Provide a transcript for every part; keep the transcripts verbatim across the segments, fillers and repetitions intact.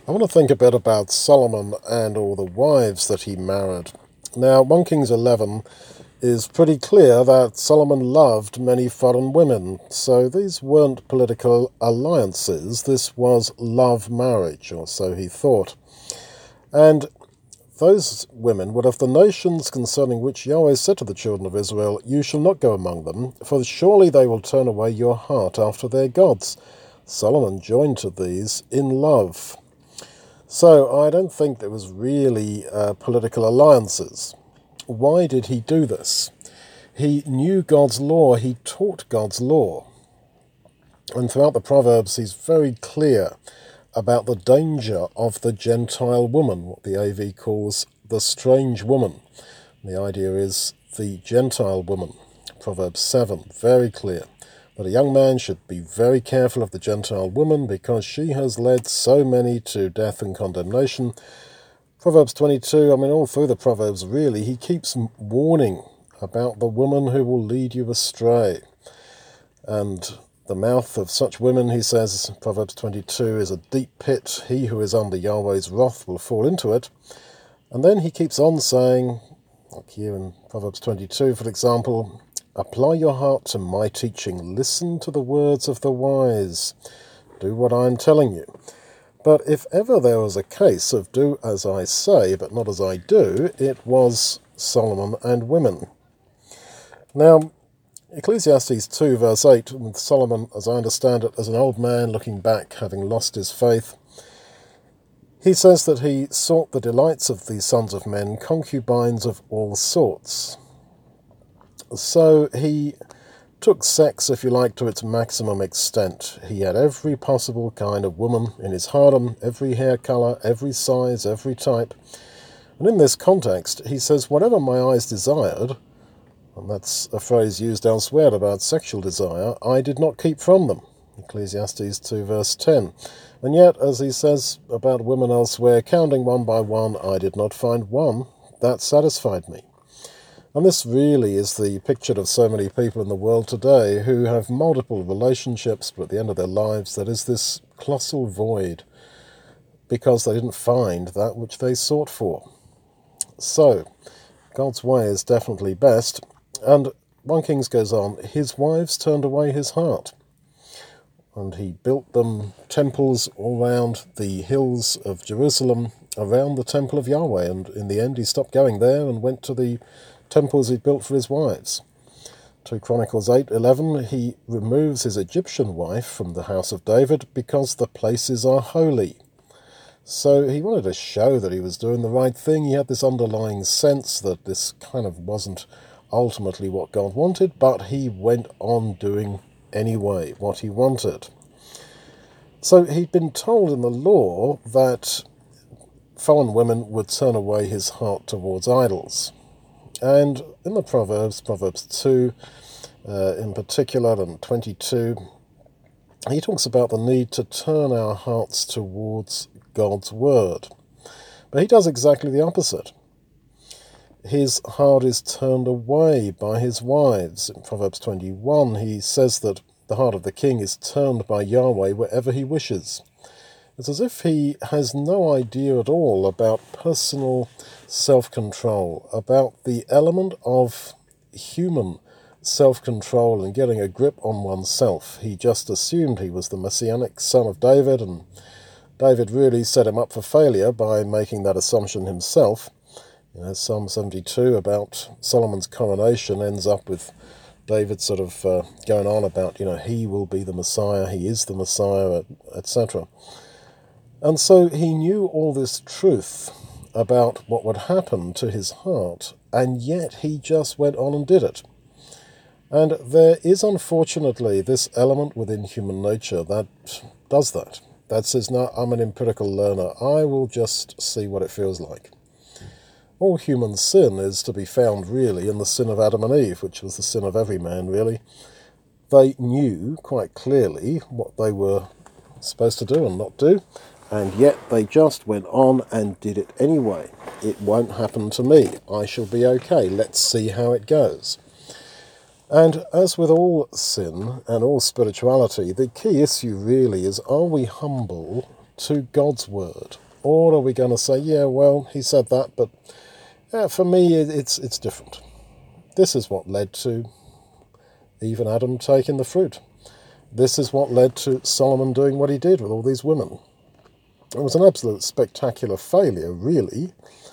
I want to think a bit about Solomon and all the wives that he married. Now, First Kings eleven is pretty clear that Solomon loved many foreign women, so these weren't political alliances, this was love marriage, or so he thought. And those women were of the nations concerning which Yahweh said to the children of Israel, "You shall not go among them, for surely they will turn away your heart after their gods." Solomon joined to these in love. So I don't think there was really uh, political alliances. Why did he do this? He knew God's law, he taught God's law. And throughout the Proverbs he's very clear about the danger of the Gentile woman, what the A V calls the strange woman. The idea is the Gentile woman. Proverbs seven, very clear. That a young man should be very careful of the Gentile woman because she has led so many to death and condemnation. Proverbs twenty-two, I mean, all through the Proverbs, really, he keeps warning about the woman who will lead you astray. And the mouth of such women, he says, Proverbs twenty-two, is a deep pit. He who is under Yahweh's wrath will fall into it. And then he keeps on saying, like here in Proverbs twenty-two, for example, "Apply your heart to my teaching. Listen to the words of the wise. Do what I am telling you." But if ever there was a case of do as I say, but not as I do, it was Solomon and women. Now, Ecclesiastes two, verse eight, with Solomon, as I understand it, as an old man looking back, having lost his faith, he says that he sought the delights of the sons of men, concubines of all sorts. So he took sex, if you like, to its maximum extent. He had every possible kind of woman in his harem, every hair colour, every size, every type. And in this context, he says, whatever my eyes desired, and that's a phrase used elsewhere about sexual desire, I did not keep from them. Ecclesiastes two, verse ten. And yet, as he says about women elsewhere, counting one by one, I did not find one that satisfied me. And this really is the picture of so many people in the world today who have multiple relationships, but at the end of their lives there is this colossal void because they didn't find that which they sought for. So, God's way is definitely best. And First Kings goes on, his wives turned away his heart. And he built them temples all around the hills of Jerusalem, around the temple of Yahweh. And in the end he stopped going there and went to the temples he'd built for his wives. Second Chronicles eight eleven, he removes his Egyptian wife from the house of David because the places are holy. So he wanted to show that he was doing the right thing. He had this underlying sense that this kind of wasn't ultimately what God wanted, but he went on doing anyway what he wanted. So he'd been told in the law that foreign women would turn away his heart towards idols. And in the Proverbs, Proverbs two uh, in particular, and twenty-two, he talks about the need to turn our hearts towards God's word. But he does exactly the opposite. His heart is turned away by his wives. In Proverbs twenty-one, he says that the heart of the king is turned by Yahweh wherever he wishes. It's as if he has no idea at all about personal self-control, about the element of human self-control and getting a grip on oneself. He just assumed he was the messianic son of David, and David really set him up for failure by making that assumption himself. You know, Psalm seventy-two about Solomon's coronation ends up with David sort of uh, going on about, you know, he will be the Messiah, he is the Messiah, et cetera. And so he knew all this truth about what would happen to his heart, and yet he just went on and did it. And there is unfortunately this element within human nature that does that. That says, no, I'm an empirical learner, I will just see what it feels like. All human sin is to be found really in the sin of Adam and Eve, which was the sin of every man really. They knew quite clearly what they were supposed to do and not do, and yet they just went on and did it anyway. It won't happen to me. I shall be okay. Let's see how it goes. And as with all sin and all spirituality, the key issue really is, are we humble to God's word? Or are we going to say, yeah, well, he said that, but uh, for me, it's it's different. This is what led to Eve and Adam taking the fruit. This is what led to Solomon doing what he did with all these women. It was an absolute spectacular failure, really.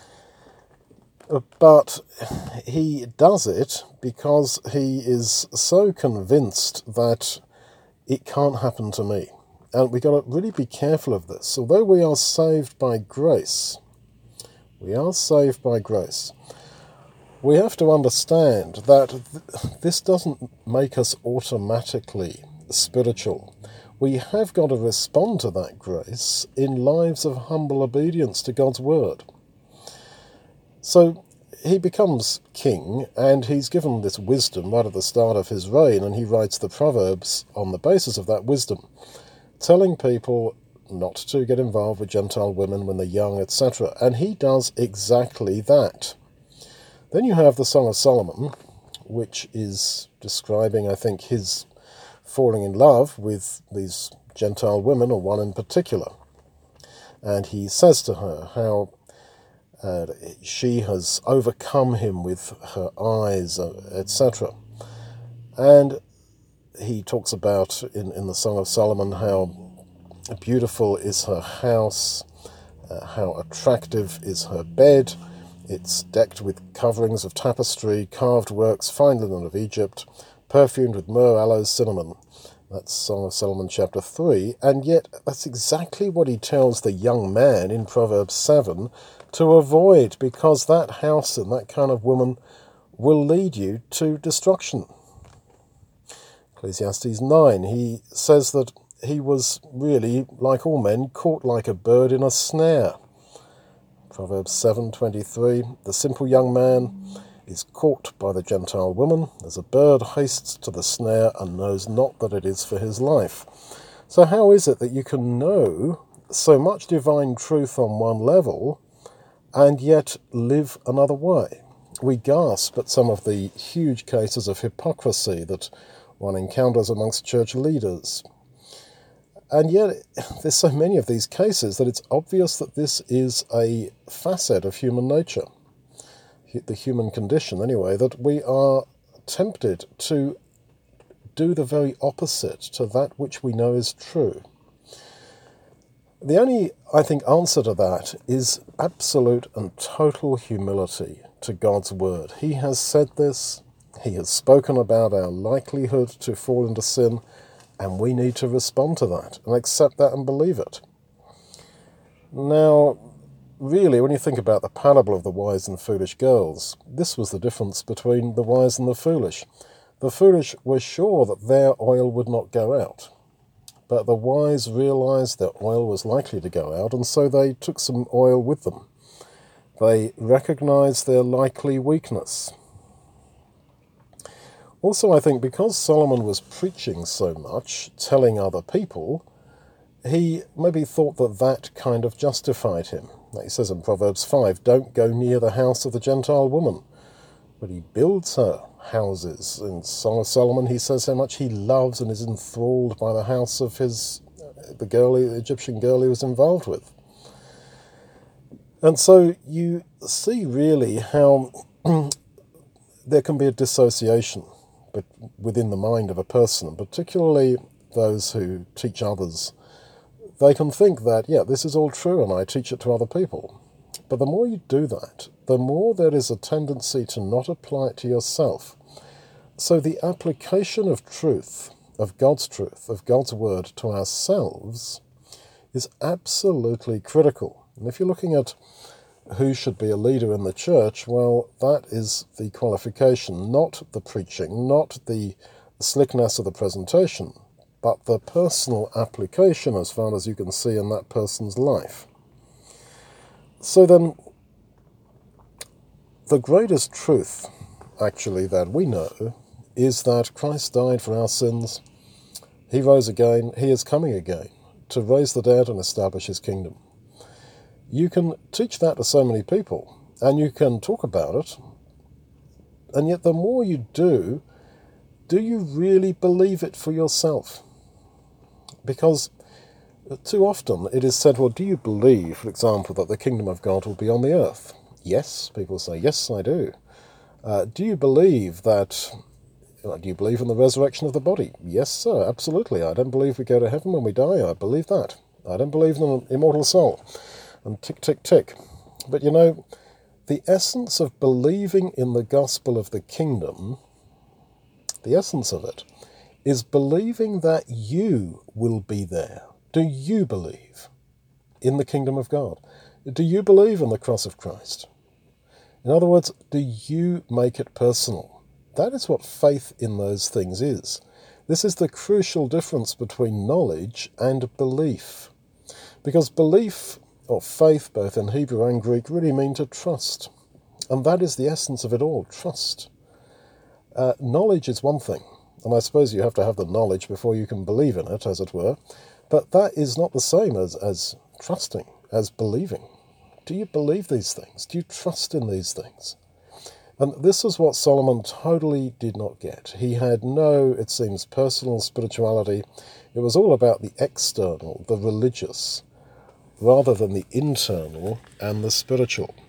But he does it because he is so convinced that it can't happen to me. And we've got to really be careful of this. Although we are saved by grace, we are saved by grace, we have to understand that th- this doesn't make us automatically spiritual. We have got to respond to that grace in lives of humble obedience to God's word. So he becomes king, and he's given this wisdom right at the start of his reign, and he writes the Proverbs on the basis of that wisdom, telling people not to get involved with Gentile women when they're young, et cetera. And he does exactly that. Then you have the Song of Solomon, which is describing, I think, his falling in love with these Gentile women, or one in particular. And he says to her how uh, she has overcome him with her eyes, uh, et cetera. And he talks about, in, in the Song of Solomon, how beautiful is her house, uh, how attractive is her bed. It's decked with coverings of tapestry, carved works, fine linen of Egypt, perfumed with myrrh, aloes, cinnamon. That's Song of Solomon chapter three. And yet that's exactly what he tells the young man in Proverbs seven to avoid, because that house and that kind of woman will lead you to destruction. Ecclesiastes nine, he says that he was really, like all men, caught like a bird in a snare. Proverbs seven twenty-three, the simple young man is caught by the Gentile woman, as a bird hastes to the snare and knows not that it is for his life. So how is it that you can know so much divine truth on one level and yet live another way? We gasp at some of the huge cases of hypocrisy that one encounters amongst church leaders. And yet there's so many of these cases that it's obvious that this is a facet of human nature, the human condition anyway, that we are tempted to do the very opposite to that which we know is true. The only, I think, answer to that is absolute and total humility to God's word. He has said this, he has spoken about our likelihood to fall into sin, and we need to respond to that and accept that and believe it. Now, really, when you think about the parable of the wise and foolish girls, this was the difference between the wise and the foolish. The foolish were sure that their oil would not go out, but the wise realized their oil was likely to go out, and so they took some oil with them. They recognized their likely weakness. Also, I think because Solomon was preaching so much, telling other people, he maybe thought that that kind of justified him. Like he says in Proverbs five, don't go near the house of the Gentile woman. But he builds her houses. In Song of Solomon, he says how much he loves and is enthralled by the house of his, the girl, the Egyptian girl he was involved with. And so you see really how there can be a dissociation but within the mind of a person, particularly those who teach others. They can think that, yeah, this is all true and I teach it to other people. But the more you do that, the more there is a tendency to not apply it to yourself. So the application of truth, of God's truth, of God's word to ourselves is absolutely critical. And if you're looking at who should be a leader in the church, well, that is the qualification, not the preaching, not the slickness of the presentation, but the personal application as far as you can see in that person's life. So then, the greatest truth, actually, that we know is that Christ died for our sins. He rose again. He is coming again to raise the dead and establish his kingdom. You can teach that to so many people, and you can talk about it, and yet the more you do, do you really believe it for yourself? Because Too often it is said, well, do you believe, for example, that the kingdom of God will be on the earth? Yes, people say, yes, I do. Uh, do you believe that, uh, do you believe in the resurrection of the body? Yes, sir, absolutely. I don't believe we go to heaven when we die. I believe that. I don't believe in an immortal soul. And tick, tick, tick. But you know, the essence of believing in the gospel of the kingdom, the essence of it, is believing that you will be there. Do you believe in the kingdom of God? Do you believe in the cross of Christ? In other words, do you make it personal? That is what faith in those things is. This is the crucial difference between knowledge and belief. Because belief, or faith, both in Hebrew and Greek, really mean to trust. And that is the essence of it all, trust. Uh, knowledge is one thing, and I suppose you have to have the knowledge before you can believe in it, as it were. But that is not the same as, as trusting, as believing. Do you believe these things? Do you trust in these things? And this is what Solomon totally did not get. He had no, it seems, personal spirituality. It was all about the external, the religious, rather than the internal and the spiritual.